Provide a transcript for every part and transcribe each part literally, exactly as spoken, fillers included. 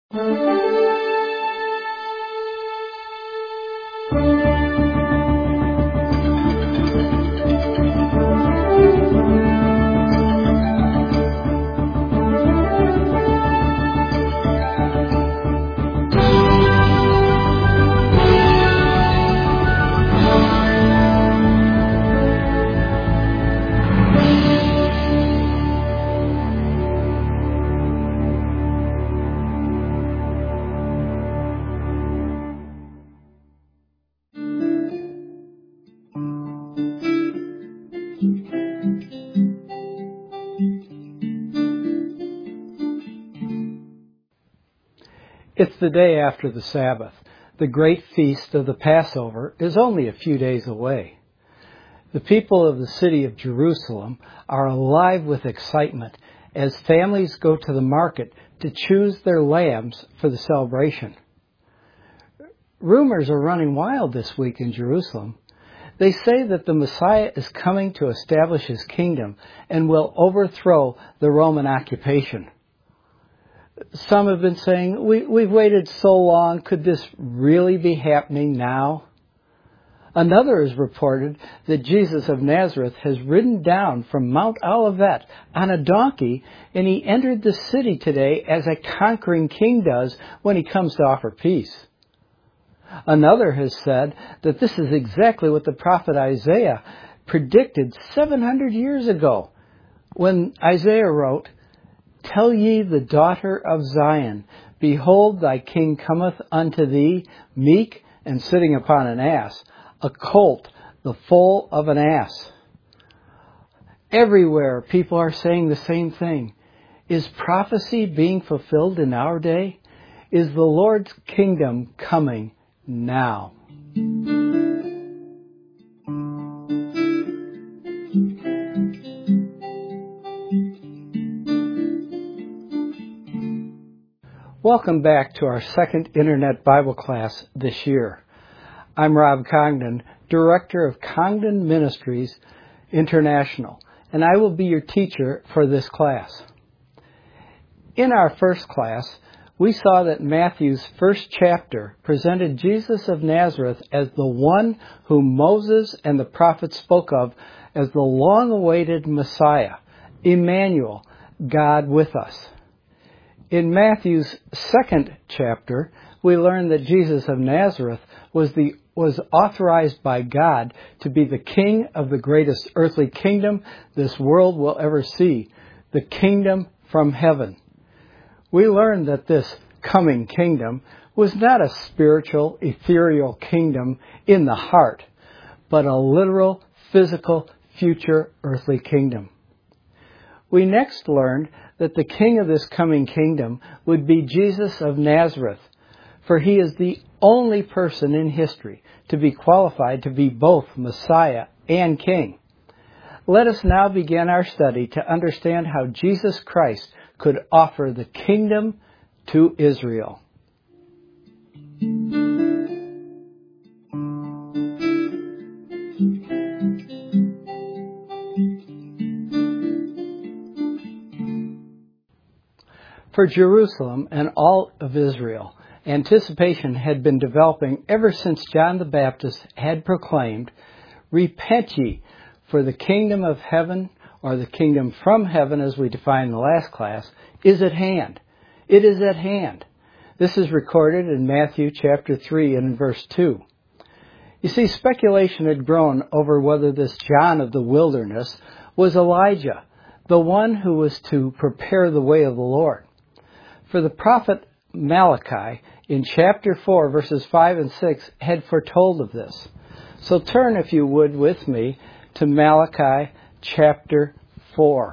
It's the day after the Sabbath. The great feast of the Passover is only a few days away. The people of the city of Jerusalem are alive with excitement as families go to the market to choose their lambs for the celebration. Rumors are running wild this week in Jerusalem. They say that the Messiah is coming to establish his kingdom and will overthrow the Roman occupation. Some have been saying, we, we've waited so long, could this really be happening now? Another has reported that Jesus of Nazareth has ridden down from Mount Olivet on a donkey, and he entered the city today as a conquering king does when he comes to offer peace. Another has said that this is exactly what the prophet Isaiah predicted seven hundred years ago when Isaiah wrote, "Tell ye the daughter of Zion, behold, thy king cometh unto thee, meek and sitting upon an ass, a colt, the foal of an ass." Everywhere people are saying the same thing. Is prophecy being fulfilled in our day? Is the Lord's kingdom coming now? Welcome back to our second Internet Bible class this year. I'm Rob Congdon, Director of Congdon Ministries International, and I will be your teacher for this class. In our first class, we saw that Matthew's first chapter presented Jesus of Nazareth as the one whom Moses and the prophets spoke of as the long-awaited Messiah, Emmanuel, God with us. In Matthew's second chapter, we learn that Jesus of Nazareth was the was authorized by God to be the king of the greatest earthly kingdom this world will ever see, the kingdom from heaven. We learn that this coming kingdom was not a spiritual, ethereal kingdom in the heart, but a literal, physical, future earthly kingdom. We next learned that the king of this coming kingdom would be Jesus of Nazareth, for he is the only person in history to be qualified to be both Messiah and King. Let us now begin our study to understand how Jesus Christ could offer the kingdom to Israel. For Jerusalem and all of Israel, anticipation had been developing ever since John the Baptist had proclaimed, "Repent ye, for the kingdom of heaven," or the kingdom from heaven as we defined in the last class, "is at hand." It is at hand. This is recorded in Matthew chapter three and in verse two. You see, speculation had grown over whether this John of the wilderness was Elijah, the one who was to prepare the way of the Lord. For the prophet Malachi in chapter four, verses five and six, had foretold of this. So turn, if you would, with me to Malachi chapter four.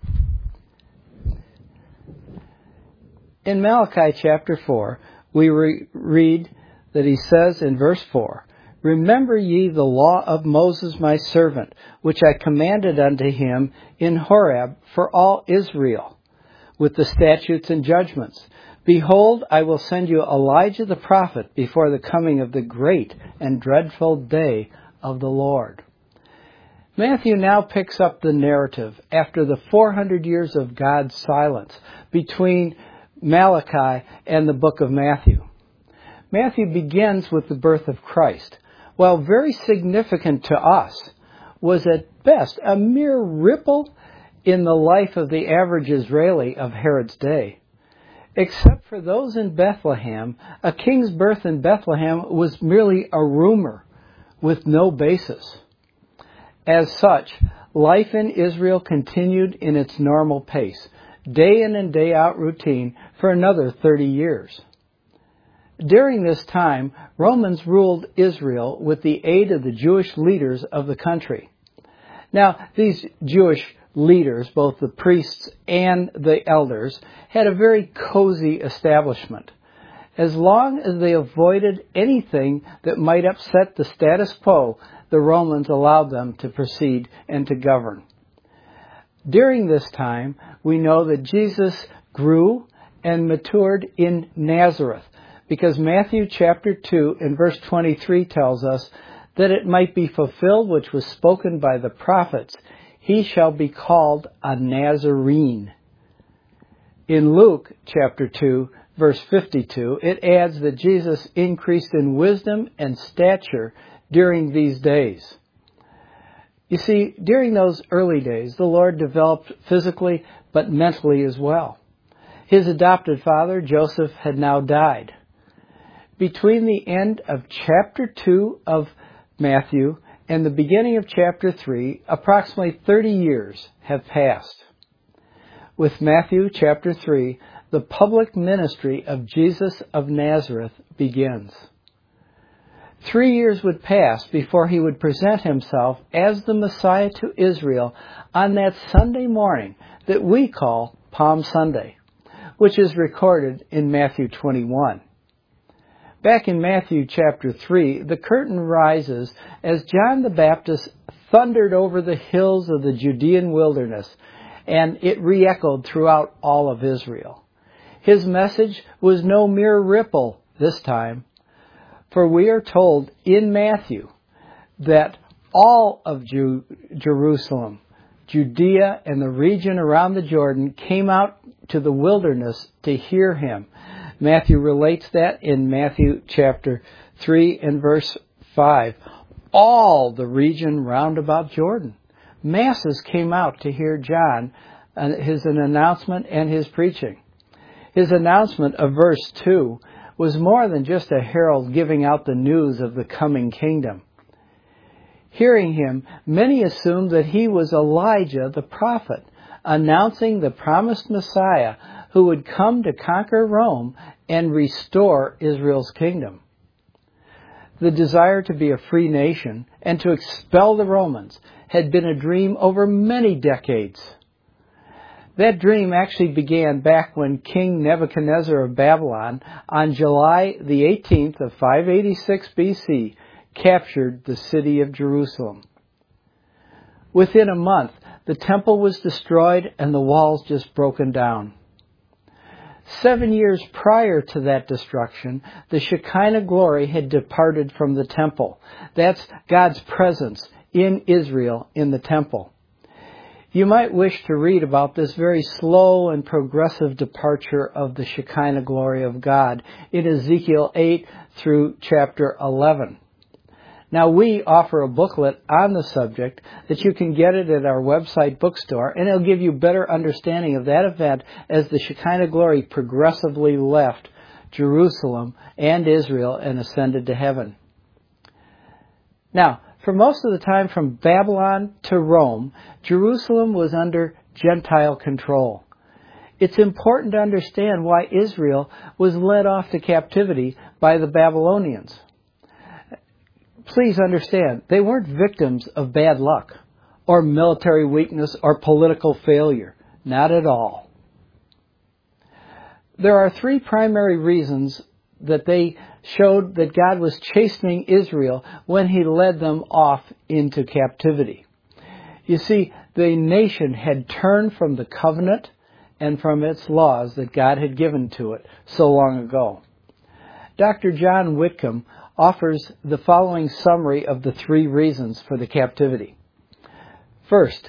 In Malachi chapter four, we re- read that he says in verse four, "Remember ye the law of Moses my servant, which I commanded unto him in Horeb for all Israel, with the statutes and judgments. Behold, I will send you Elijah the prophet before the coming of the great and dreadful day of the Lord." Matthew now picks up the narrative after the four hundred years of God's silence between Malachi, and the book of Matthew. Matthew begins with the birth of Christ. While very significant to us, was at best a mere ripple in the life of the average Israeli of Herod's day. Except for those in Bethlehem, a king's birth in Bethlehem was merely a rumor with no basis. As such, life in Israel continued in its normal pace, day in and day out routine, for another thirty years. During this time, Romans ruled Israel with the aid of the Jewish leaders of the country. Now, these Jewish leaders, both the priests and the elders, had a very cozy establishment. As long as they avoided anything that might upset the status quo, the Romans allowed them to proceed and to govern. During this time, we know that Jesus grew and matured in Nazareth, because Matthew chapter two and verse twenty-three tells us that it might be fulfilled which was spoken by the prophets, he shall be called a Nazarene. In Luke chapter two, verse fifty-two, it adds that Jesus increased in wisdom and stature during these days. You see, during those early days, the Lord developed physically but mentally as well. His adopted father, Joseph, had now died. Between the end of chapter two of Matthew and the beginning of chapter three, approximately thirty years have passed. With Matthew chapter three, the public ministry of Jesus of Nazareth begins. Three years would pass before he would present himself as the Messiah to Israel on that Sunday morning that we call Palm Sunday, which is recorded in Matthew twenty-one. Back in Matthew chapter three, the curtain rises as John the Baptist thundered over the hills of the Judean wilderness, and it re-echoed throughout all of Israel. His message was no mere ripple this time, for we are told in Matthew that all of Ju- Jerusalem, Judea, and the region around the Jordan came out to the wilderness to hear him. Matthew relates that in Matthew chapter three and verse five. All the region round about Jordan. Masses came out to hear John, uh, his an announcement and his preaching. His announcement of verse two was more than just a herald giving out the news of the coming kingdom. Hearing him, many assumed that he was Elijah the prophet, announcing the promised Messiah who would come to conquer Rome and restore Israel's kingdom. The desire to be a free nation and to expel the Romans had been a dream over many decades. That dream actually began back when King Nebuchadnezzar of Babylon, on July the eighteenth of five eighty-six B C, captured the city of Jerusalem. Within a month, the temple was destroyed and the walls just broken down. Seven years prior to that destruction, the Shekinah glory had departed from the temple. That's God's presence in Israel in the temple. You might wish to read about this very slow and progressive departure of the Shekinah glory of God in Ezekiel eight through chapter eleven. Now, we offer a booklet on the subject that you can get it at our website bookstore, and it'll give you better understanding of that event as the Shekinah glory progressively left Jerusalem and Israel and ascended to heaven. Now, for most of the time from Babylon to Rome, Jerusalem was under Gentile control. It's important to understand why Israel was led off to captivity by the Babylonians. Please understand, they weren't victims of bad luck or military weakness or political failure. Not at all. There are three primary reasons that they showed that God was chastening Israel when he led them off into captivity. You see, the nation had turned from the covenant and from its laws that God had given to it so long ago. Doctor John Whitcomb offers the following summary of the three reasons for the captivity. First,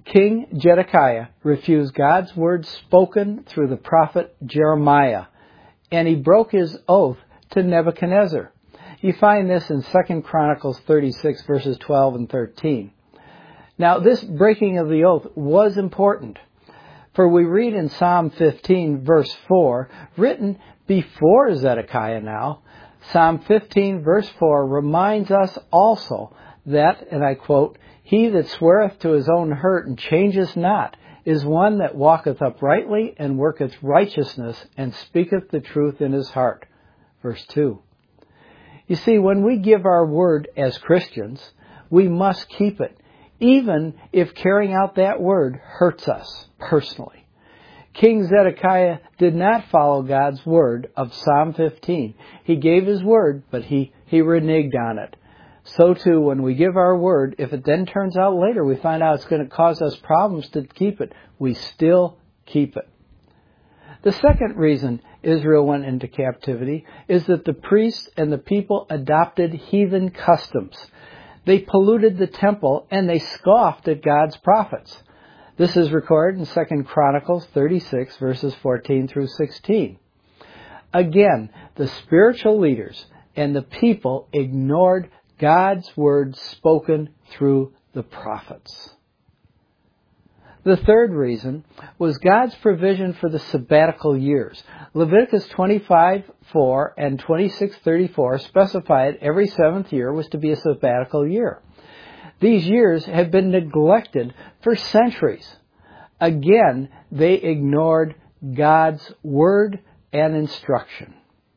King Zedekiah refused God's word spoken through the prophet Jeremiah, and he broke his oath to Nebuchadnezzar. You find this in Second Chronicles thirty-six, verses twelve and thirteen. Now, this breaking of the oath was important, for we read in Psalm fifteen, verse four, written before Zedekiah now, Psalm fifteen, verse four, reminds us also that, and I quote, "He that sweareth to his own hurt and changeth not is one that walketh uprightly and worketh righteousness and speaketh the truth in his heart." Verse two. You see, when we give our word as Christians, we must keep it, even if carrying out that word hurts us personally. King Zedekiah did not follow God's word of Psalm fifteen. He gave his word, but he, he reneged on it. So too, when we give our word, if it then turns out later we find out it's going to cause us problems to keep it, we still keep it. The second reason Israel went into captivity is that the priests and the people adopted heathen customs. They polluted the temple and they scoffed at God's prophets. This is recorded in Second Chronicles thirty-six, verses fourteen through sixteen. Again, the spiritual leaders and the people ignored God's word spoken through the prophets. The third reason was God's provision for the sabbatical years. Leviticus twenty-five four and twenty-six thirty-four specified every seventh year was to be a sabbatical year. These years had been neglected for centuries. Again, they ignored God's word and instruction.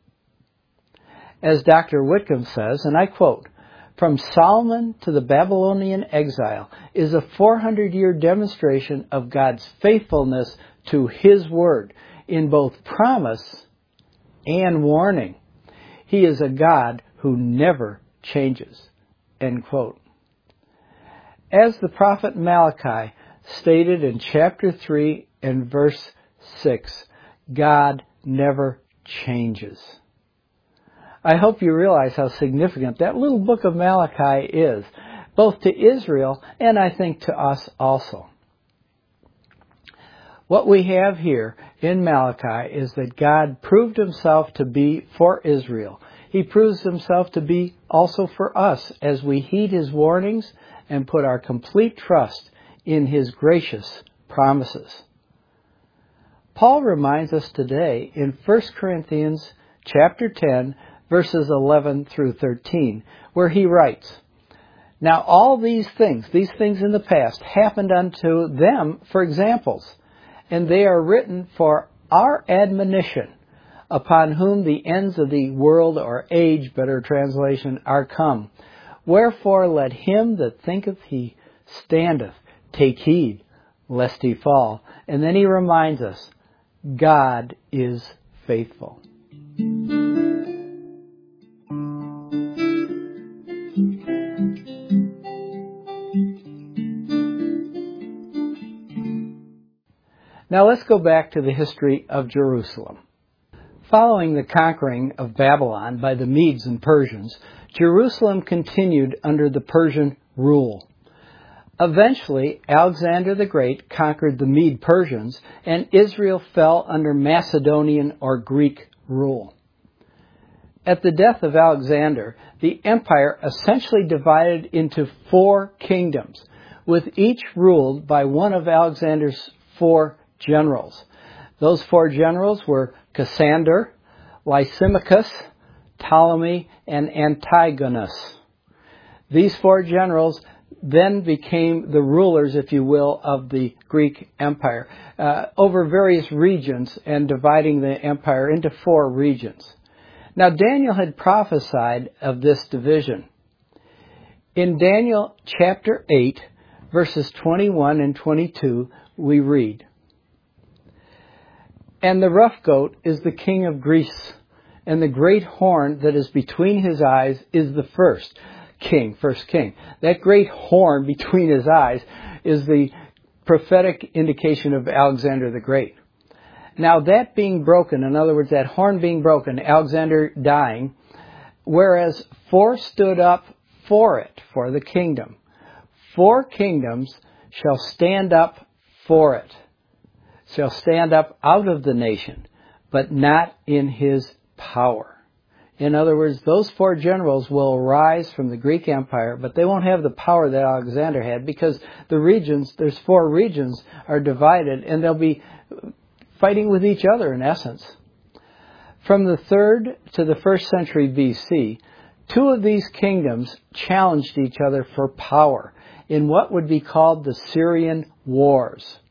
As Doctor Whitcomb says, and I quote, "From Solomon to the Babylonian exile is a four hundred year demonstration of God's faithfulness to His word in both promise and warning. He is a God who never changes." End quote. As the prophet Malachi stated in chapter three and verse six, God never changes. I hope you realize how significant that little book of Malachi is, both to Israel and I think to us also. What we have here in Malachi is that God proved Himself to be for Israel. He proves Himself to be also for us as we heed His warnings and put our complete trust in His gracious promises. Paul reminds us today in First Corinthians chapter ten, verses eleven through thirteen, where he writes, "Now all these things, these things in the past, happened unto them for examples, and they are written for our admonition, upon whom the ends of the world or age, better translation, are come. Wherefore let him that thinketh he standeth take heed, lest he fall." And then he reminds us, God is faithful. Now let's go back to the history of Jerusalem. Following the conquering of Babylon by the Medes and Persians, Jerusalem continued under the Persian rule. Eventually, Alexander the Great conquered the Mede-Persians, and Israel fell under Macedonian or Greek rule. At the death of Alexander, the empire essentially divided into four kingdoms, with each ruled by one of Alexander's four generals. Those four generals were Cassander, Lysimachus, Ptolemy, and Antigonus. These four generals then became the rulers, if you will, of the Greek Empire uh, over various regions and dividing the empire into four regions. Now, Daniel had prophesied of this division. In Daniel chapter eight, verses twenty-one and twenty-two, we read, "And the rough goat is the king of Greece, and the great horn that is between his eyes is the first king, first king." That great horn between his eyes is the prophetic indication of Alexander the Great. Now that being broken, in other words, that horn being broken, Alexander dying, whereas four stood up for it, for the kingdom. Four kingdoms shall stand up for it, shall stand up out of the nation, but not in his power. In other words, those four generals will arise from the Greek Empire, but they won't have the power that Alexander had, because the regions, there's four regions, are divided, and they'll be fighting with each other in essence. From the third to the first century B C, two of these kingdoms challenged each other for power in what would be called the Syrian Wars.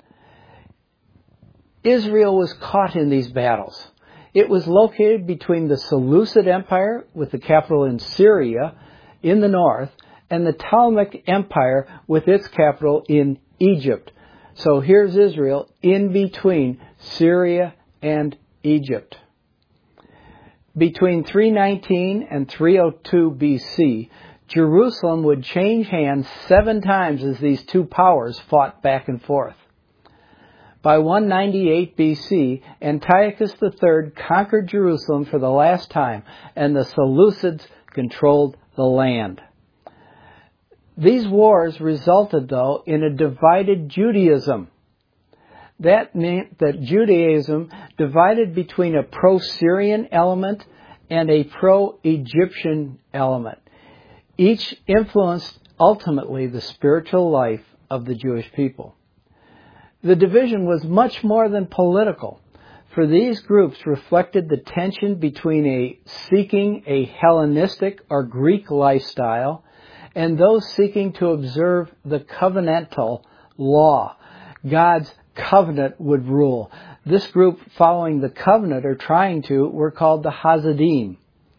Israel was caught in these battles. It was located between the Seleucid Empire, with the capital in Syria, in the north, and the Ptolemaic Empire, with its capital in Egypt. So here's Israel in between Syria and Egypt. Between three nineteen and three oh two B C, Jerusalem would change hands seven times as these two powers fought back and forth. By one ninety-eight B C, Antiochus the third conquered Jerusalem for the last time, and the Seleucids controlled the land. These wars resulted, though, in a divided Judaism. That meant that Judaism divided between a pro-Syrian element and a pro-Egyptian element. Each influenced ultimately the spiritual life of the Jewish people. The division was much more than political, for these groups reflected the tension between a seeking a Hellenistic or Greek lifestyle and those seeking to observe the covenantal law. God's covenant would rule. This group following the covenant, or trying to, were called the Hasidim.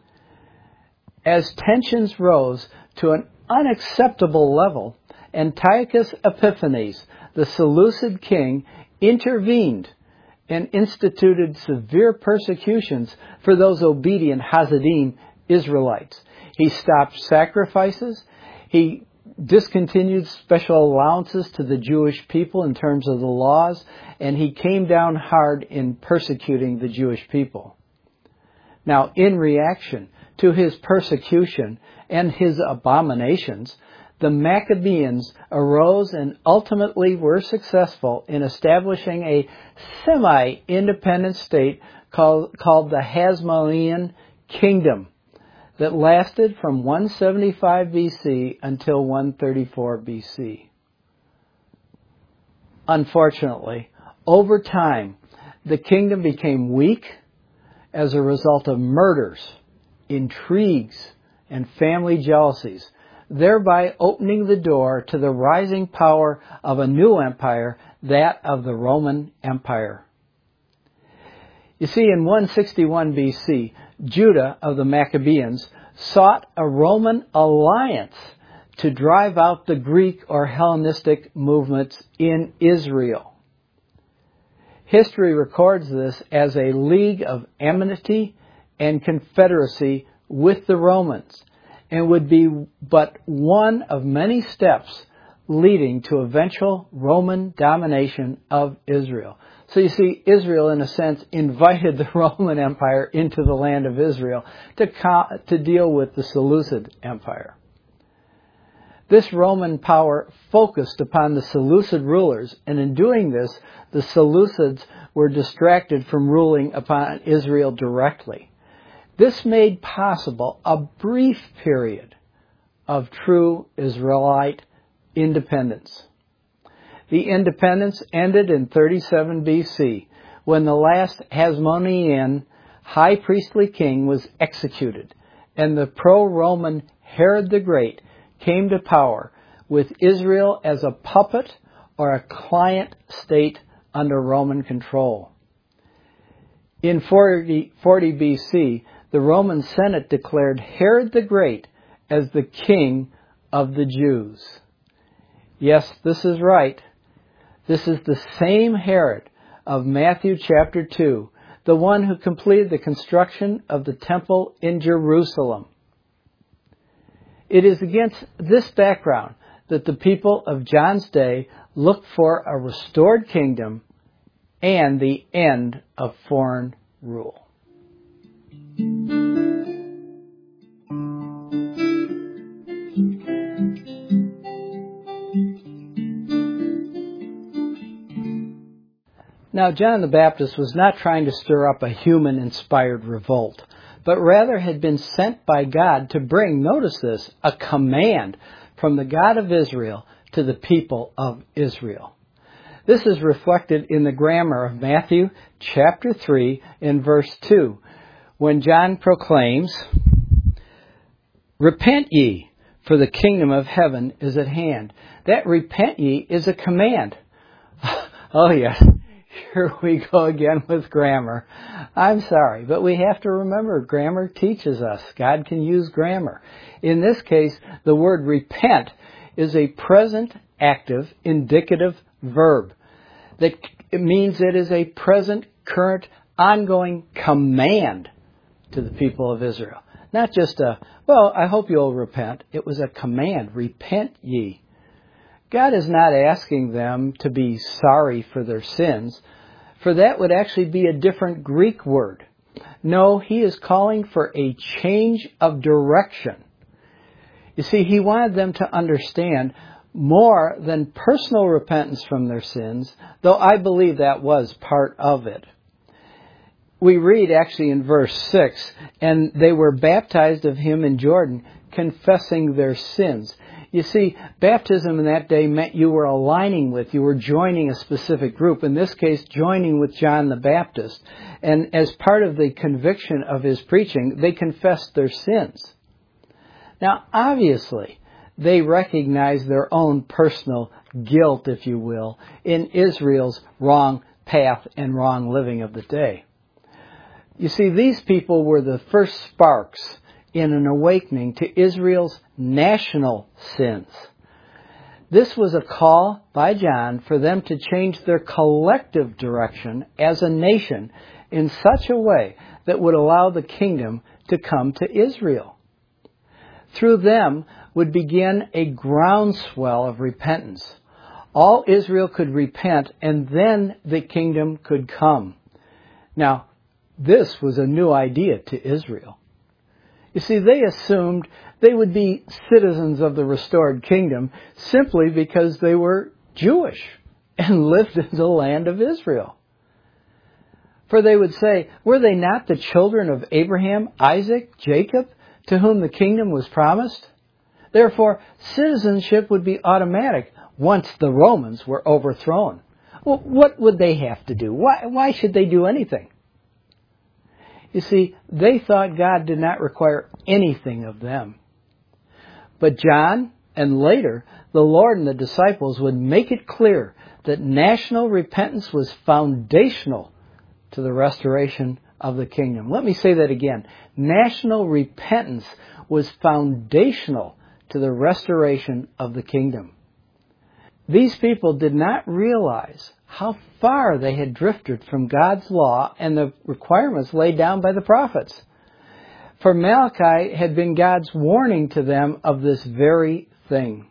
As tensions rose to an unacceptable level, Antiochus Epiphanes, the Seleucid king, intervened and instituted severe persecutions for those obedient Hasidim Israelites. He stopped sacrifices. He discontinued special allowances to the Jewish people in terms of the laws, and he came down hard in persecuting the Jewish people. Now, in reaction to his persecution and his abominations, the Maccabees arose and ultimately were successful in establishing a semi-independent state called, called the Hasmonean Kingdom that lasted from one seventy-five B C until one thirty-four B C. Unfortunately, over time, the kingdom became weak as a result of murders, intrigues, and family jealousies, thereby opening the door to the rising power of a new empire, that of the Roman Empire. You see, in one sixty-one B C, Judah of the Maccabees sought a Roman alliance to drive out the Greek or Hellenistic movements in Israel. History records this as a league of enmity and confederacy with the Romans, and would be but one of many steps leading to eventual Roman domination of Israel. So you see, Israel, in a sense, invited the Roman Empire into the land of Israel to, co- to deal with the Seleucid Empire. This Roman power focused upon the Seleucid rulers, and in doing this, the Seleucids were distracted from ruling upon Israel directly. This made possible a brief period of true Israelite independence. The independence ended in thirty-seven B C, when the last Hasmonean high priestly king was executed, and the pro-Roman Herod the Great came to power, with Israel as a puppet or a client state under Roman control. In forty, forty B C, the Roman Senate declared Herod the Great as the king of the Jews. Yes, this is right. This is the same Herod of Matthew chapter two, the one who completed the construction of the temple in Jerusalem. It is against this background that the people of John's day looked for a restored kingdom and the end of foreign rule. Now, John the Baptist was not trying to stir up a human-inspired revolt, but rather had been sent by God to bring, notice this, a command from the God of Israel to the people of Israel. This is reflected in the grammar of Matthew chapter three in verse two, when John proclaims, "Repent ye, for the kingdom of heaven is at hand." That repent ye is a command. Oh yes, here we go again with grammar. I'm sorry, but we have to remember grammar teaches us. God can use grammar. In this case, the word repent is a present active indicative verb. That means it is a present, current, ongoing command to the people of Israel. Not just a, well, I hope you'll repent. It was a command. Repent ye. God is not asking them to be sorry for their sins, for that would actually be a different Greek word. No, He is calling for a change of direction. You see, He wanted them to understand more than personal repentance from their sins, though I believe that was part of it. We read actually in verse six, "And they were baptized of Him in Jordan, confessing their sins." You see, baptism in that day meant you were aligning with, you were joining a specific group. In this case, joining with John the Baptist. And as part of the conviction of his preaching, they confessed their sins. Now, obviously, they recognized their own personal guilt, if you will, in Israel's wrong path and wrong living of the day. You see, these people were the first sparks in an awakening to Israel's national sins. This was a call by John for them to change their collective direction as a nation in such a way that would allow the kingdom to come to Israel. Through them would begin a groundswell of repentance. All Israel could repent, and then the kingdom could come. Now, this was a new idea to Israel. You see, they assumed they would be citizens of the restored kingdom simply because they were Jewish and lived in the land of Israel. For they would say, were they not the children of Abraham, Isaac, Jacob, to whom the kingdom was promised? Therefore, citizenship would be automatic once the Romans were overthrown. Well, what would they have to do? Why, why should they do anything? You see, they thought God did not require anything of them. But John, and later, the Lord and the disciples would make it clear that national repentance was foundational to the restoration of the kingdom. Let me say that again. National repentance was foundational to the restoration of the kingdom. These people did not realize how far they had drifted from God's law and the requirements laid down by the prophets. For Malachi had been God's warning to them of this very thing.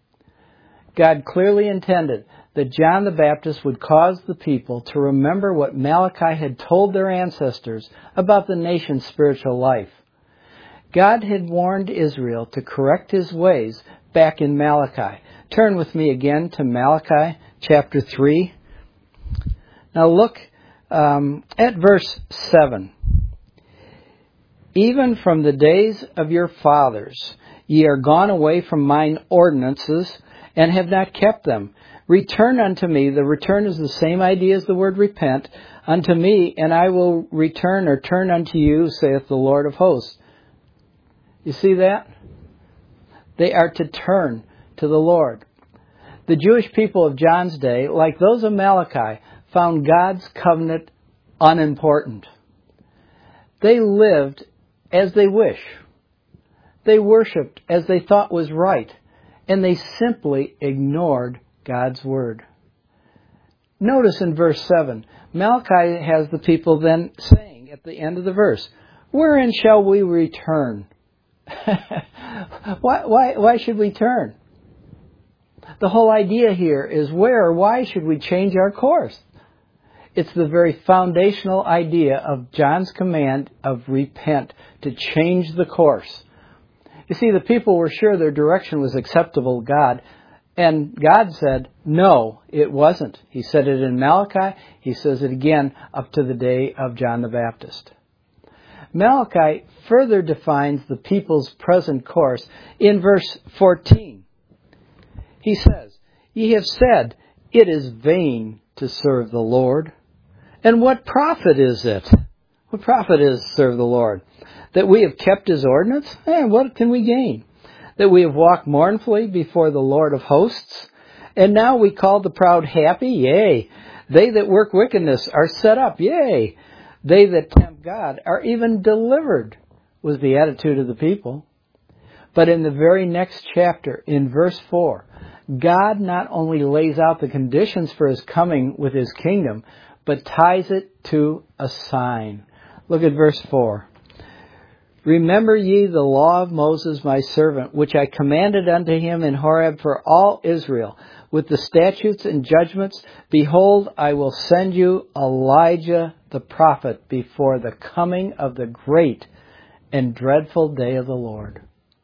God clearly intended that John the Baptist would cause the people to remember what Malachi had told their ancestors about the nation's spiritual life. God had warned Israel to correct his ways back in Malachi. Turn with me again to Malachi chapter three. Now look um, at verse seven. Even from the days of your fathers, ye are gone away from mine ordinances, and have not kept them. Return unto me. The return is the same idea as the word repent. Unto me, and I will return or turn unto you, saith the Lord of hosts. You see that? They are to turn to the Lord. The Jewish people of John's day, like those of Malachi, found God's covenant unimportant. They lived as they wish. They worshipped as they thought was right. And they simply ignored God's word. Notice in verse seven, Malachi has the people then saying at the end of the verse, wherein shall we return? why, why, why should we turn? The whole idea here is where or why should we change our course? It's the very foundational idea of John's command of repent, to change the course. You see, the people were sure their direction was acceptable to God, And God said, no, it wasn't. He said it in Malachi. He says it again up to the day of John the Baptist. Malachi further defines the people's present course in verse fourteen. He says, "Ye have said, it is vain to serve the Lord. And what profit is it?" What profit is to serve the Lord? That we have kept His ordinance? Eh, what can we gain? That we have walked mournfully before the Lord of hosts? And now we call the proud happy? Yea. They that work wickedness are set up? Yea. They that tempt God are even delivered, was the attitude of the people. But in the very next chapter, in verse four, God not only lays out the conditions for His coming with His kingdom, but ties it to a sign. Look at verse four. "Remember ye the law of Moses my servant, which I commanded unto him in Horeb for all Israel, with the statutes and judgments. Behold, I will send you Elijah the prophet before the coming of the great and dreadful day of the Lord."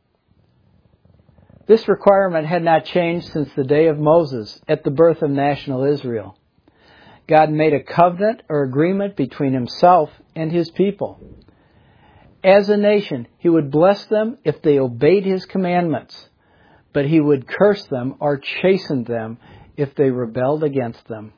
This requirement had not changed since the day of Moses at the birth of national Israel. God made a covenant or agreement between Himself and His people. As a nation, He would bless them if they obeyed His commandments, but He would curse them or chasten them if they rebelled against them.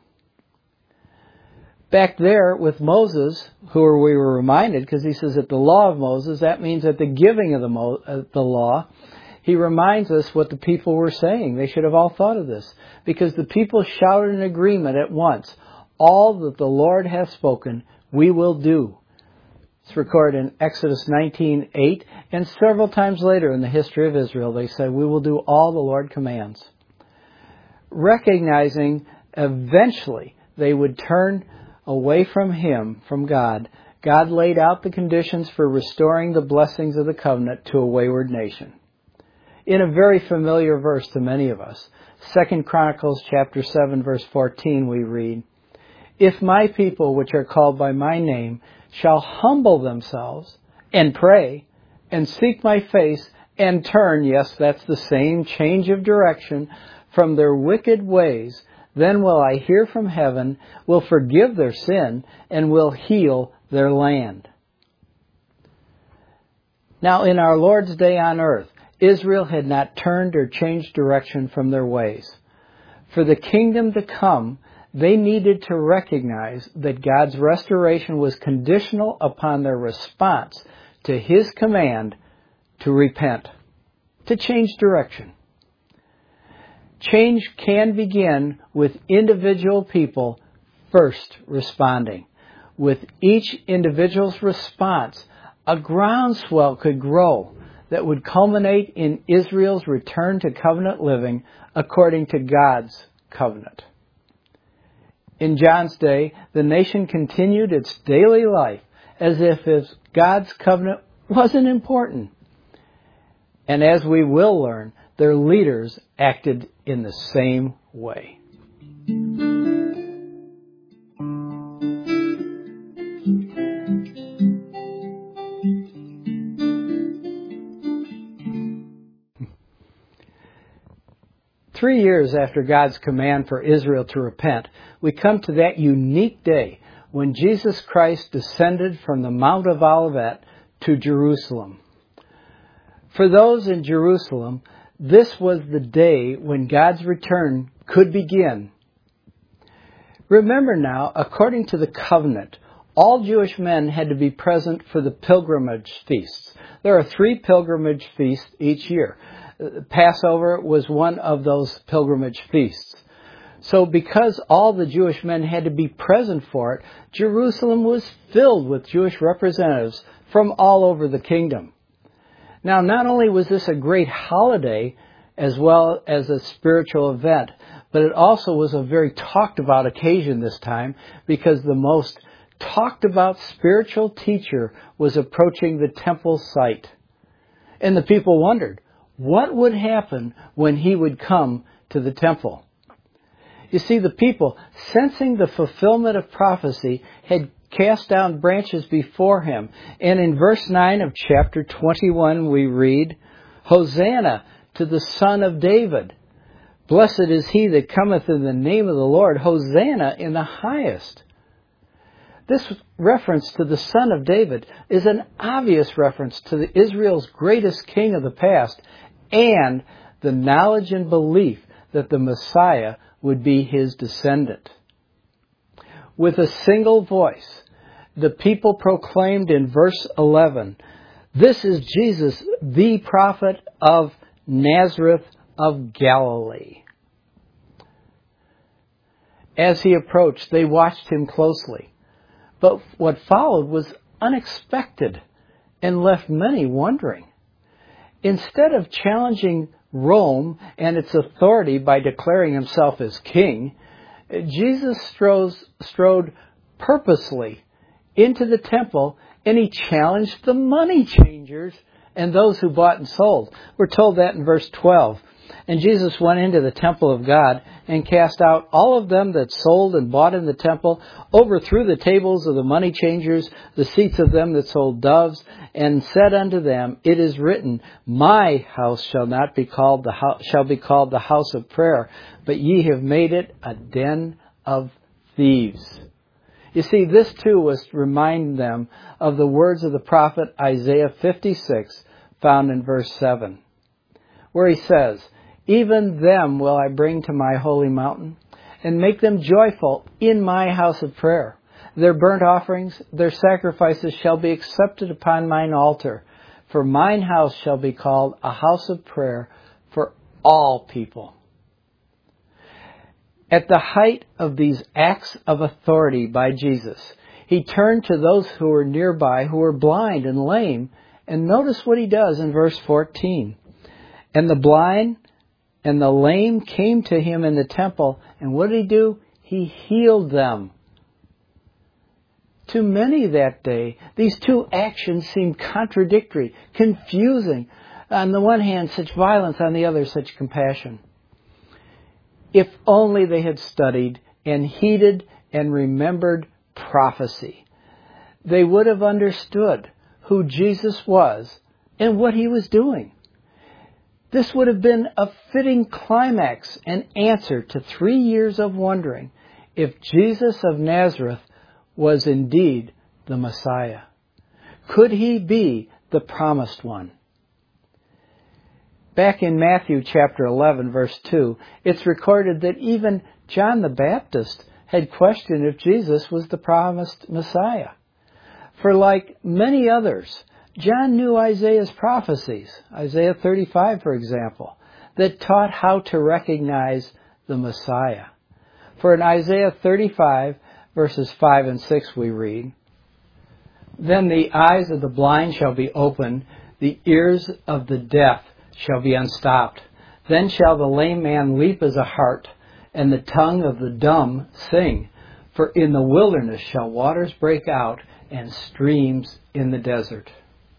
Back there with Moses, who we were reminded, because he says that the law of Moses, that means at the giving of the, Mo, uh, the law, he reminds us what the people were saying. They should have all thought of this, because the people shouted in agreement at once, "All that the Lord hath spoken, we will do." It's recorded in Exodus nineteen eight, and several times later in the history of Israel, they say, "We will do all the Lord commands." Recognizing eventually they would turn away from Him, from God, God laid out the conditions for restoring the blessings of the covenant to a wayward nation. In a very familiar verse to many of us, Second Chronicles chapter seven, verse fourteen, we read, "If my people, which are called by my name, shall humble themselves and pray and seek my face and turn," yes, that's the same change of direction, "from their wicked ways, then will I hear from heaven, will forgive their sin, and will heal their land." Now, in our Lord's day on earth, Israel had not turned or changed direction from their ways. For the kingdom to come, they needed to recognize that God's restoration was conditional upon their response to His command to repent, to change direction. Change can begin with individual people first responding. With each individual's response, a groundswell could grow that would culminate in Israel's return to covenant living according to God's covenant. In John's day, the nation continued its daily life as if God's covenant wasn't important. And as we will learn, their leaders acted in the same way. Three years after God's command for Israel to repent, we come to that unique day when Jesus Christ descended from the Mount of Olivet to Jerusalem. For those in Jerusalem, this was the day when God's return could begin. Remember now, according to the covenant, all Jewish men had to be present for the pilgrimage feasts. There are three pilgrimage feasts each year. Passover was one of those pilgrimage feasts. So because all the Jewish men had to be present for it, Jerusalem was filled with Jewish representatives from all over the kingdom. Now, not only was this a great holiday as well as a spiritual event, but it also was a very talked about occasion this time, because the most talked about spiritual teacher was approaching the temple site. And the people wondered, what would happen when he would come to the temple? You see, the people, sensing the fulfillment of prophecy, had cast down branches before him. And in verse nine of chapter twenty-one we read, "Hosanna to the Son of David." Blessed is he that cometh in the name of the Lord. Hosanna in the highest. This reference to the Son of David is an obvious reference to the Israel's greatest king of the past and the knowledge and belief that the Messiah would be his descendant. With a single voice, the people proclaimed in verse eleven, "This is Jesus, the prophet of Nazareth of Galilee." As he approached, they watched him closely. But what followed was unexpected and left many wondering. Instead of challenging Rome and its authority by declaring himself as king, Jesus strode, strode purposely into the temple, and he challenged the money changers and those who bought and sold. We're told that in verse twelve. And Jesus went into the temple of God and cast out all of them that sold and bought in the temple, overthrew the tables of the money changers, the seats of them that sold doves, and said unto them, It is written, My house shall not be called the house, shall be called the house of prayer, but ye have made it a den of thieves. You see, this too was to remind them of the words of the prophet Isaiah fifty-six, found in verse seven, where he says, Even them will I bring to my holy mountain, and make them joyful in my house of prayer. Their burnt offerings, their sacrifices shall be accepted upon mine altar, for mine house shall be called a house of prayer for all people. At the height of these acts of authority by Jesus, he turned to those who were nearby, who were blind and lame, and notice what he does in verse fourteen. And the blind and the lame came to him in the temple, and what did he do? He healed them. To many that day, these two actions seemed contradictory, confusing. On the one hand, such violence, on the other, such compassion. If only they had studied and heeded and remembered prophecy, they would have understood who Jesus was and what he was doing. This would have been a fitting climax and answer to three years of wondering if Jesus of Nazareth was indeed the Messiah. Could he be the promised one? Back in Matthew chapter eleven, verse two, it's recorded that even John the Baptist had questioned if Jesus was the promised Messiah. For like many others, John knew Isaiah's prophecies, Isaiah thirty-five, for example, that taught how to recognize the Messiah. For in Isaiah thirty-five, verses five and six, we read, Then the eyes of the blind shall be opened, the ears of the deaf shall be unstopped. Then shall the lame man leap as a hart, and the tongue of the dumb sing. For in the wilderness shall waters break out, and streams in the desert.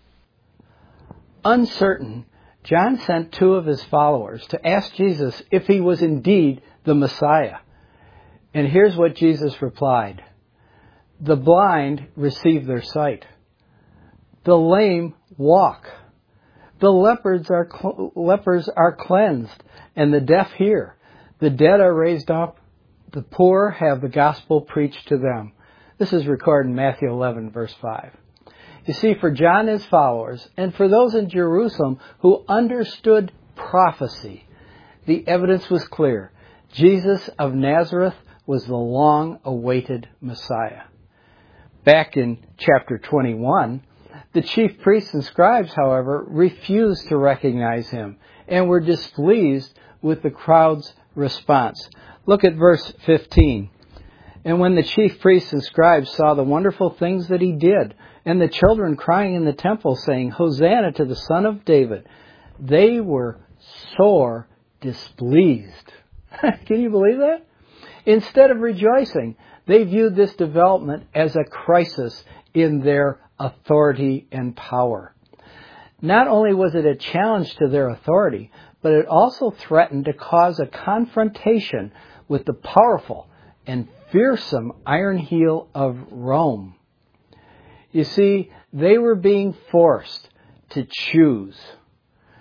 Uncertain, John sent two of his followers to ask Jesus if he was indeed the Messiah. And here's what Jesus replied. The blind receive their sight. The lame walk. The lepers are, cl- lepers are cleansed, and the deaf hear. The dead are raised up. The poor have the gospel preached to them. This is recorded in Matthew eleven, verse five. You see, for John and his followers, and for those in Jerusalem who understood prophecy, the evidence was clear. Jesus of Nazareth was the long-awaited Messiah. Back in chapter twenty-one, the chief priests and scribes, however, refused to recognize him and were displeased with the crowd's response. Look at verse fifteen. And when the chief priests and scribes saw the wonderful things that he did, and the children crying in the temple, saying, Hosanna to the Son of David, they were sore displeased. Can you believe that? Instead of rejoicing, they viewed this development as a crisis in their authority and power. Not only was it a challenge to their authority, but it also threatened to cause a confrontation with the powerful and fearsome iron heel of Rome. You see, they were being forced to choose.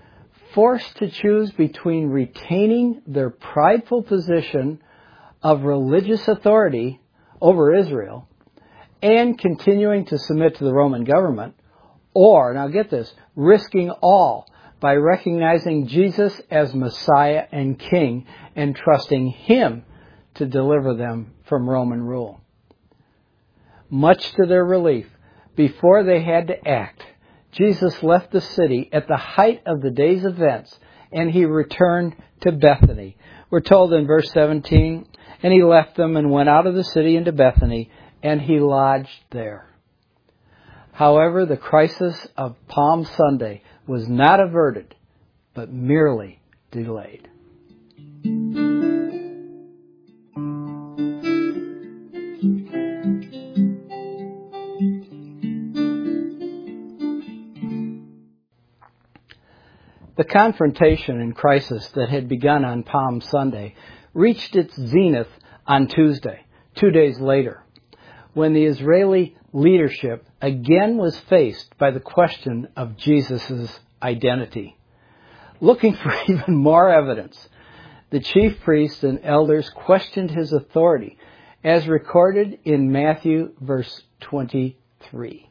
forced to choose between retaining their prideful position of religious authority over Israel and continuing to submit to the Roman government, or, now get this, risking all by recognizing Jesus as Messiah and King and trusting Him to deliver them from Roman rule. Much to their relief, before they had to act, Jesus left the city at the height of the day's events, and He returned to Bethany. We're told in verse seventeen, and He left them and went out of the city into Bethany, and He lodged there. However, the crisis of Palm Sunday was not averted, but merely delayed. The confrontation and crisis that had begun on Palm Sunday reached its zenith on Tuesday, two days later, when the Israeli leadership again was faced by the question of Jesus' identity. Looking for even more evidence, the chief priests and elders questioned His authority, as recorded in Matthew verse twenty-three.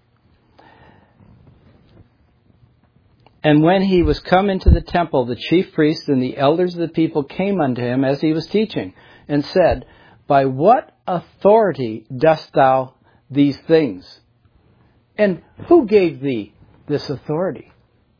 And when He was come into the temple, the chief priests and the elders of the people came unto Him as He was teaching, and said, By what authority dost thou these things? And who gave thee this authority?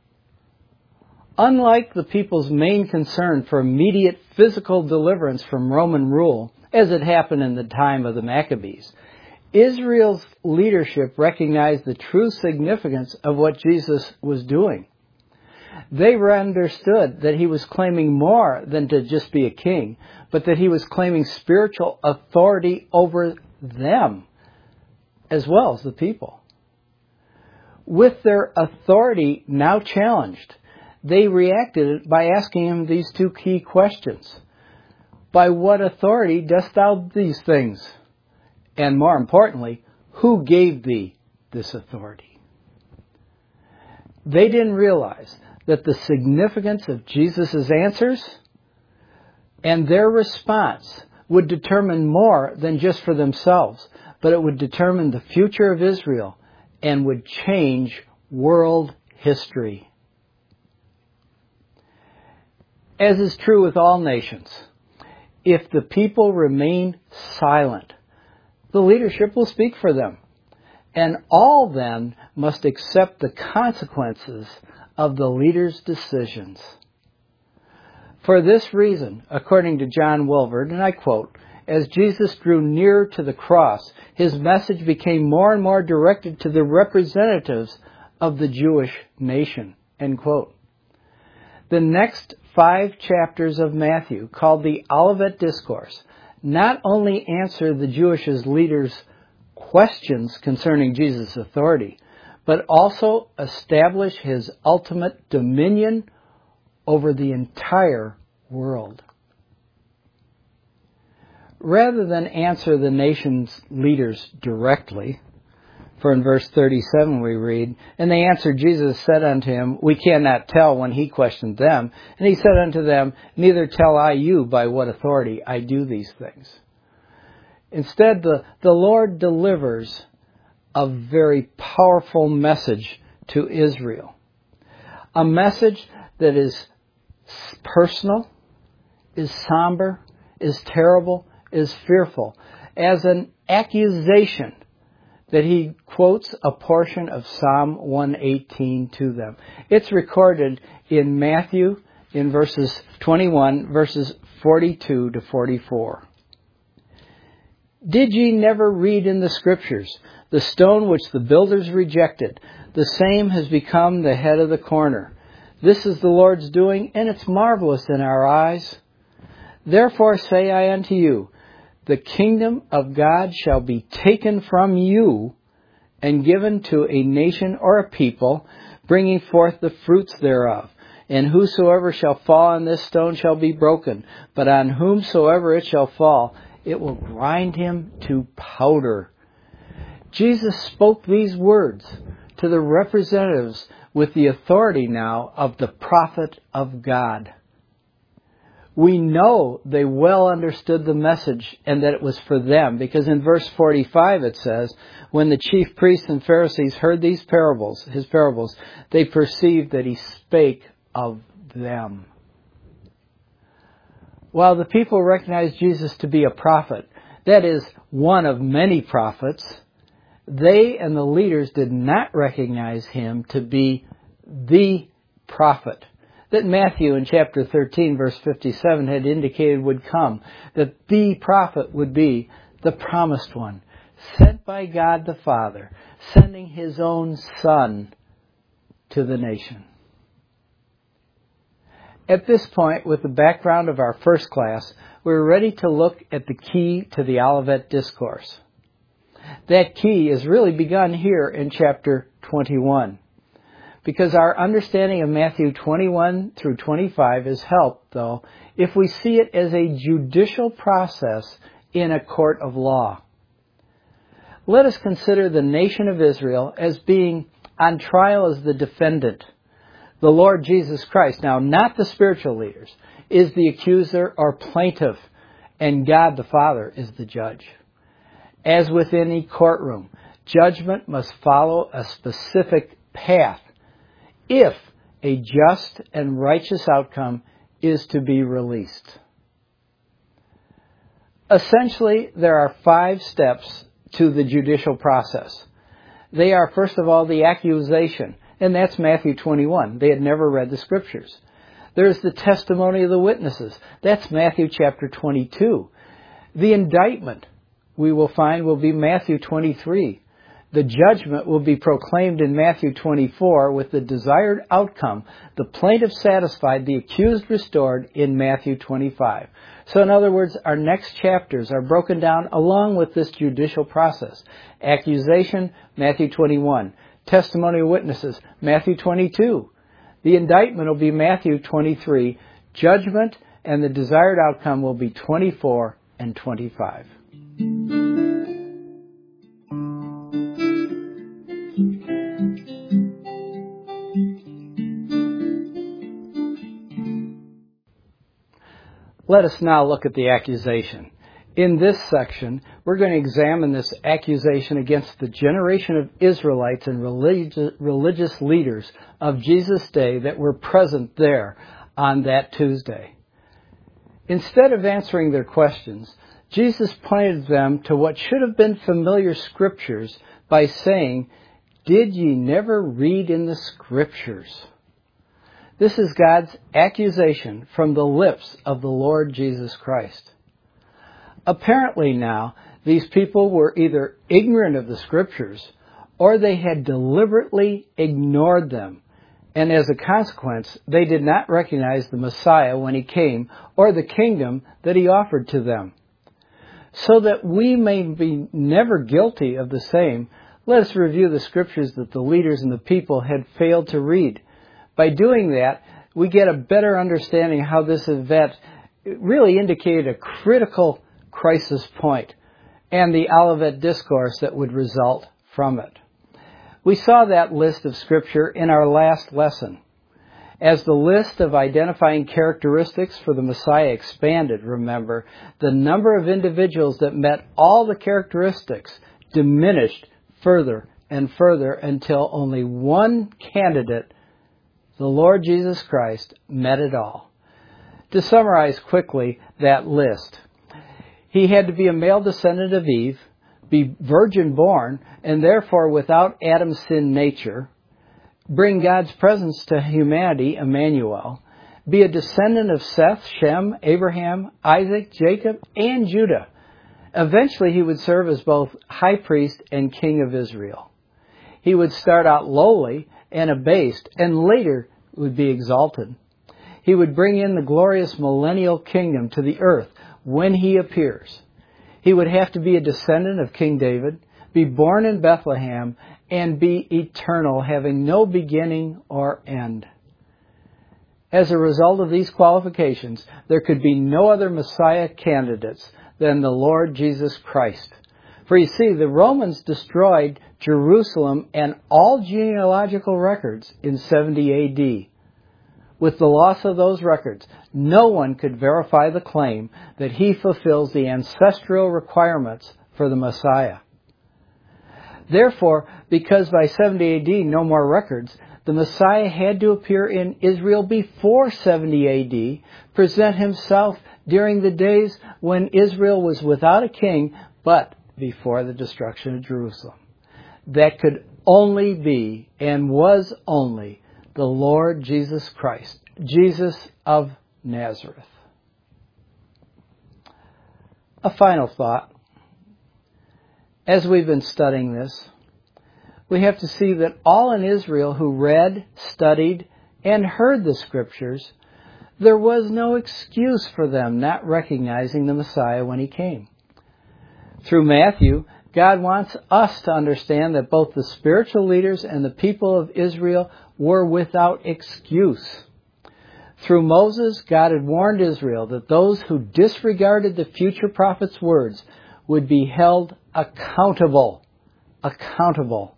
Unlike the people's main concern for immediate physical deliverance from Roman rule, as it happened in the time of the Maccabees, Israel's leadership recognized the true significance of what Jesus was doing. They understood that He was claiming more than to just be a king, but that He was claiming spiritual authority over them, as well as the people. With their authority now challenged, they reacted by asking Him these two key questions. By what authority dost thou these things? And more importantly, who gave thee this authority? They didn't realize that the significance of Jesus' answers and their response would determine more than just for themselves, but it would determine the future of Israel and would change world history. As is true with all nations, if the people remain silent, the leadership will speak for them, and all then must accept the consequences of the leader's decisions. For this reason, according to John Wilvard, and I quote, as Jesus drew nearer to the cross, His message became more and more directed to the representatives of the Jewish nation, end quote. The next five chapters of Matthew, called the Olivet Discourse, not only answer the Jewish leaders' questions concerning Jesus' authority, but also establish His ultimate dominion over the entire world. Rather than answer the nation's leaders directly, for in verse thirty-seven we read, And they answered, Jesus said unto him, We cannot tell, when He questioned them. And He said unto them, Neither tell I you by what authority I do these things. Instead, the, the Lord delivers a very powerful message to Israel. A message that is personal, is somber, is terrible, is fearful, as an accusation that He quotes a portion of Psalm one eighteen to them. It's recorded in Matthew in verses twenty-one, verses forty-two to forty-four. Did ye never read in the Scriptures, the stone which the builders rejected, the same has become the head of the corner. This is the Lord's doing, and it's marvelous in our eyes. Therefore say I unto you, the kingdom of God shall be taken from you and given to a nation or a people, bringing forth the fruits thereof. And whosoever shall fall on this stone shall be broken, but on whomsoever it shall fall, it will grind him to powder. Jesus spoke these words to the representatives with the authority now of the prophet of God. We know they well understood the message and that it was for them, because in verse forty-five it says, when the chief priests and Pharisees heard these parables, his parables, they perceived that he spake of them. While the people recognized Jesus to be a prophet, that is, one of many prophets, they and the leaders did not recognize him to be the prophet that Matthew in chapter thirteen, verse fifty-seven had indicated would come, that the prophet would be the promised one, sent by God the Father, sending his own Son to the nation. At this point, with the background of our first class, we're ready to look at the key to the Olivet Discourse. That key is really begun here in chapter twenty-one, because our understanding of Matthew twenty-one through twenty-five is helped, though, if we see it as a judicial process in a court of law. Let us consider the nation of Israel as being on trial as the defendant. The Lord Jesus Christ, now not the spiritual leaders, is the accuser or plaintiff, and God the Father is the judge. As with any courtroom, judgment must follow a specific path if a just and righteous outcome is to be released. Essentially, there are five steps to the judicial process. They are, first of all, the accusation, and that's Matthew twenty-one. They had never read the Scriptures. There's the testimony of the witnesses. That's Matthew chapter twenty-two. The indictment, we will find, will be Matthew twenty-three. The judgment will be proclaimed in Matthew twenty-four with the desired outcome, the plaintiff satisfied, the accused restored, in Matthew twenty-five. So in other words, our next chapters are broken down along with this judicial process. Accusation, Matthew twenty-one. Testimony of witnesses, Matthew twenty-two. The indictment will be Matthew twenty-three. Judgment and the desired outcome will be twenty-four and twenty-five. Let us now look at the accusation. In this section, we're going to examine this accusation against the generation of Israelites and religious, religious leaders of Jesus' day that were present there on that Tuesday. Instead of answering their questions, Jesus pointed them to what should have been familiar Scriptures by saying, "Did ye never read in the Scriptures?" This is God's accusation from the lips of the Lord Jesus Christ. Apparently now, these people were either ignorant of the Scriptures or they had deliberately ignored them, and as a consequence, they did not recognize the Messiah when he came or the kingdom that he offered to them. So that we may be never guilty of the same, let us review the Scriptures that the leaders and the people had failed to read. By doing that, we get a better understanding how this event really indicated a critical crisis point and the Olivet Discourse that would result from it. We saw that list of Scripture in our last lesson. As the list of identifying characteristics for the Messiah expanded, remember, the number of individuals that met all the characteristics diminished further and further until only one candidate, the Lord Jesus Christ, met it all. To summarize quickly that list, he had to be a male descendant of Eve, be virgin born, and therefore without Adam's sin nature, bring God's presence to humanity, Emmanuel, be a descendant of Seth, Shem, Abraham, Isaac, Jacob, and Judah. Eventually he would serve as both high priest and king of Israel. He would start out lowly and abased, and later would be exalted. He would bring in the glorious millennial kingdom to the earth when he appears. He would have to be a descendant of King David, be born in Bethlehem, and be eternal, having no beginning or end. As a result of these qualifications, there could be no other Messiah candidates than the Lord Jesus Christ. For you see, the Romans destroyed Jerusalem and all genealogical records in seventy A D. With the loss of those records, no one could verify the claim that he fulfills the ancestral requirements for the Messiah. Therefore, because by seventy A D no more records, the Messiah had to appear in Israel before seventy A D, present himself during the days when Israel was without a king, but before the destruction of Jerusalem. That could only be, and was only, the Lord Jesus Christ, Jesus of Nazareth. A final thought. As we've been studying this, we have to see that all in Israel who read, studied, and heard the Scriptures, there was no excuse for them not recognizing the Messiah when he came. Through Matthew, God wants us to understand that both the spiritual leaders and the people of Israel were without excuse. Through Moses, God had warned Israel that those who disregarded the future prophet's words would be held accountable. Accountable.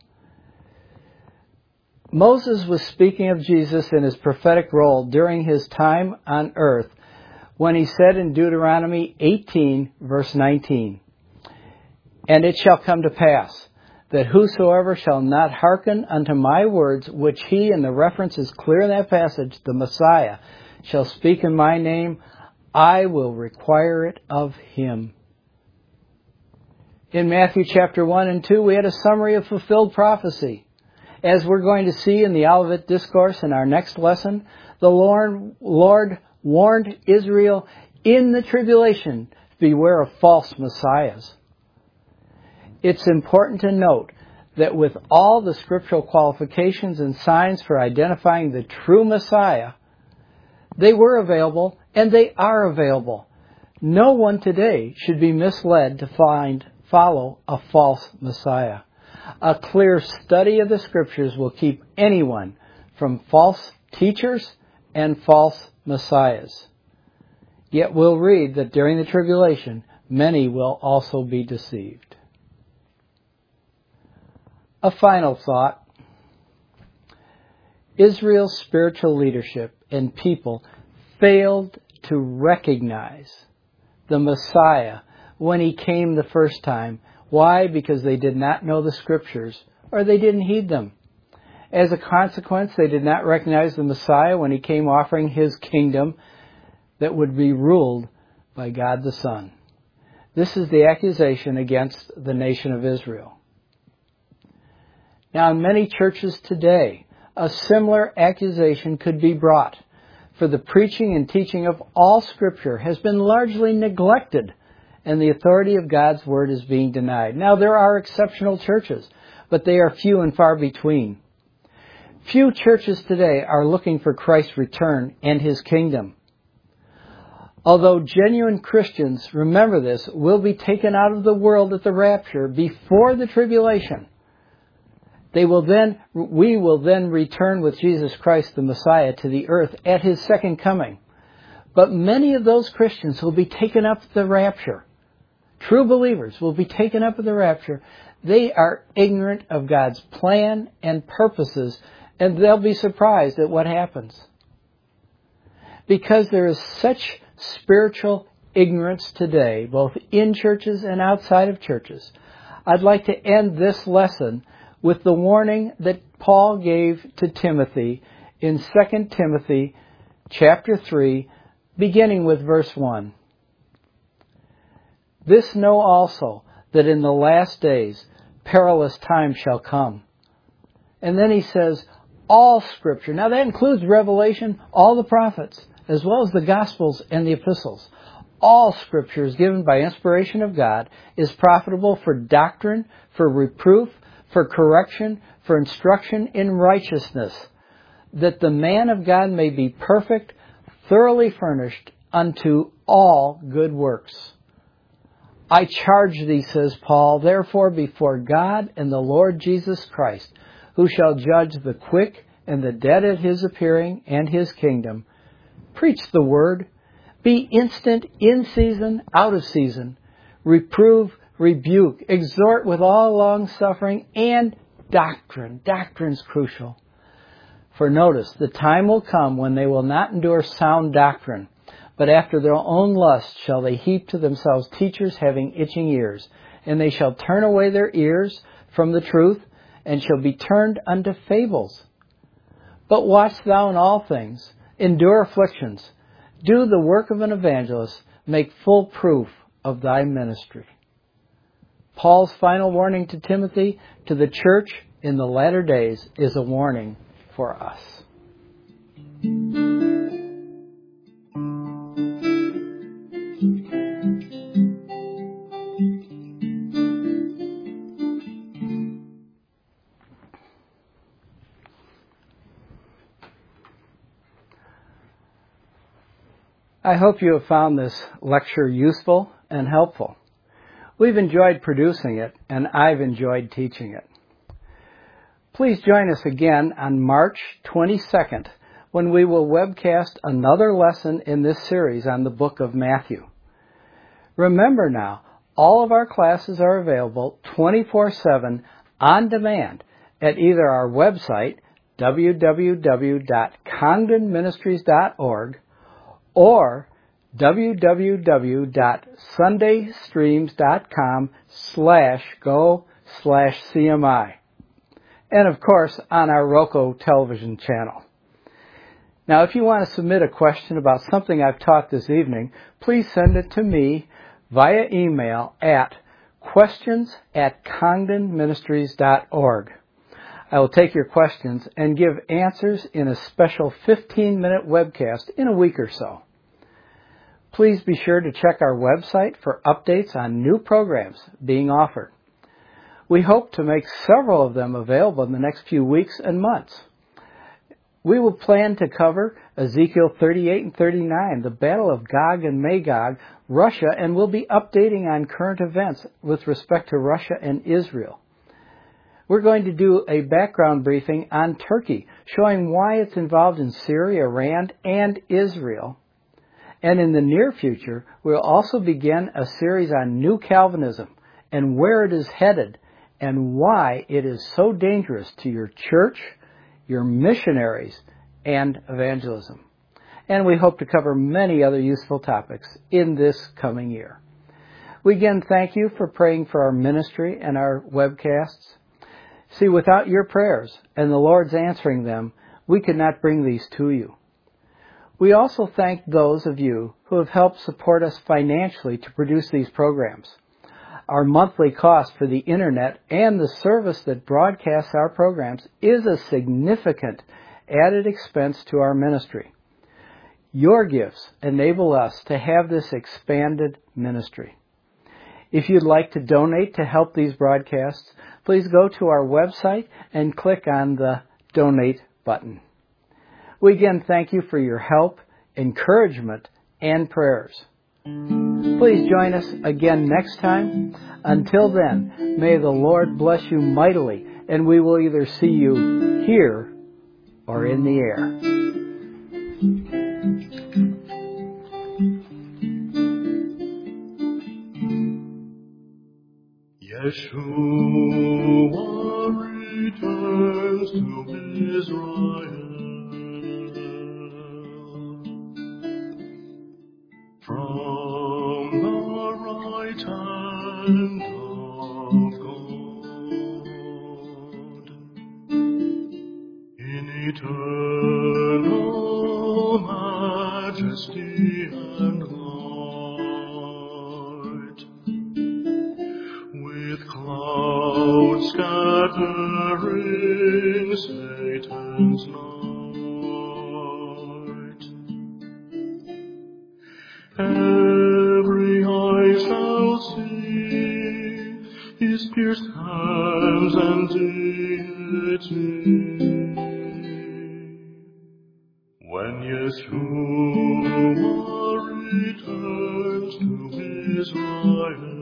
Moses was speaking of Jesus in his prophetic role during his time on earth when he said in Deuteronomy eighteen, verse nineteen, "And it shall come to pass that whosoever shall not hearken unto my words, which he," and the reference is clear in that passage, the Messiah, "shall speak in my name, I will require it of him." In Matthew chapter one and two, we had a summary of fulfilled prophecy. As we're going to see in the Olivet Discourse in our next lesson, the Lord, Lord warned Israel in the tribulation, beware of false messiahs. It's important to note that with all the scriptural qualifications and signs for identifying the true Messiah, they were available and they are available. No one today should be misled to find follow a false Messiah. A clear study of the Scriptures will keep anyone from false teachers and false messiahs. Yet we'll read that during the tribulation, many will also be deceived. A final thought. Israel's spiritual leadership and people failed to recognize the Messiah when he came the first time. Why? Because they did not know the Scriptures, or they didn't heed them. As a consequence, they did not recognize the Messiah when he came offering his kingdom that would be ruled by God the Son. This is the accusation against the nation of Israel. Now, in many churches today, a similar accusation could be brought, for the preaching and teaching of all Scripture has been largely neglected, and the authority of God's Word is being denied. Now, there are exceptional churches, but they are few and far between. Few churches today are looking for Christ's return and His kingdom. Although genuine Christians, remember this, will be taken out of the world at the rapture before the tribulation, they will then, we will then return with Jesus Christ the Messiah to the earth at His second coming. But many of those Christians will be taken up at the rapture. True believers will be taken up at the rapture. They are ignorant of God's plan and purposes, and they'll be surprised at what happens. Because there is such spiritual ignorance today, both in churches and outside of churches, I'd like to end this lesson with the warning that Paul gave to Timothy in Second Timothy chapter three, beginning with verse one. "This know also, that in the last days perilous times shall come." And then he says, all Scripture. Now that includes Revelation, all the prophets, as well as the Gospels and the epistles. All Scripture is given by inspiration of God, is profitable for doctrine, for reproof, for correction, for instruction in righteousness, that the man of God may be perfect, thoroughly furnished unto all good works. "I charge thee," says Paul, "therefore before God and the Lord Jesus Christ, who shall judge the quick and the dead at His appearing and His kingdom, preach the word, be instant in season, out of season, reprove, rebuke, exhort with all long-suffering and doctrine. Doctrine's crucial. For notice, the time will come when they will not endure sound doctrine, but after their own lust shall they heap to themselves teachers having itching ears, and they shall turn away their ears from the truth, and shall be turned unto fables. But watch thou in all things, endure afflictions, do the work of an evangelist, make full proof of thy ministry. Paul's final warning to Timothy, to the church in the latter days, is a warning for us. I hope you have found this lecture useful and helpful. We've enjoyed producing it, and I've enjoyed teaching it. Please join us again on March twenty-second, when we will webcast another lesson in this series on the book of Matthew. Remember now, all of our classes are available twenty-four seven on demand at either our website, w w w dot congdon ministries dot org, or w w w dot sundaystreams dot com slash go slash C M I. And of course, on our Roku television channel. Now, if you want to submit a question about something I've taught this evening, please send it to me via email at questions at congdon ministries dot org. I will take your questions and give answers in a special fifteen minute webcast in a week or so. Please be sure to check our website for updates on new programs being offered. We hope to make several of them available in the next few weeks and months. We will plan to cover Ezekiel thirty-eight and thirty-nine, the Battle of Gog and Magog, Russia, and we'll be updating on current events with respect to Russia and Israel. We're going to do a background briefing on Turkey, showing why it's involved in Syria, Iran, and Israel. And in the near future, we'll also begin a series on New Calvinism and where it is headed and why it is so dangerous to your church, your missionaries, and evangelism. And we hope to cover many other useful topics in this coming year. We again thank you for praying for our ministry and our webcasts. See, without your prayers and the Lord's answering them, we could not bring these to you. We also thank those of you who have helped support us financially to produce these programs. Our monthly cost for the Internet and the service that broadcasts our programs is a significant added expense to our ministry. Your gifts enable us to have this expanded ministry. If you'd like to donate to help these broadcasts, please go to our website and click on the Donate button. We again thank you for your help, encouragement, and prayers. Please join us again next time. Until then, may the Lord bless you mightily, and we will either see you here or in the air. Yeshua returns to Israel from the right hand of God in eternal majesty and light, with clouds scattering Satan's night. Every eye shall see his pierced hands and deity, when Yeshua returns to Israel.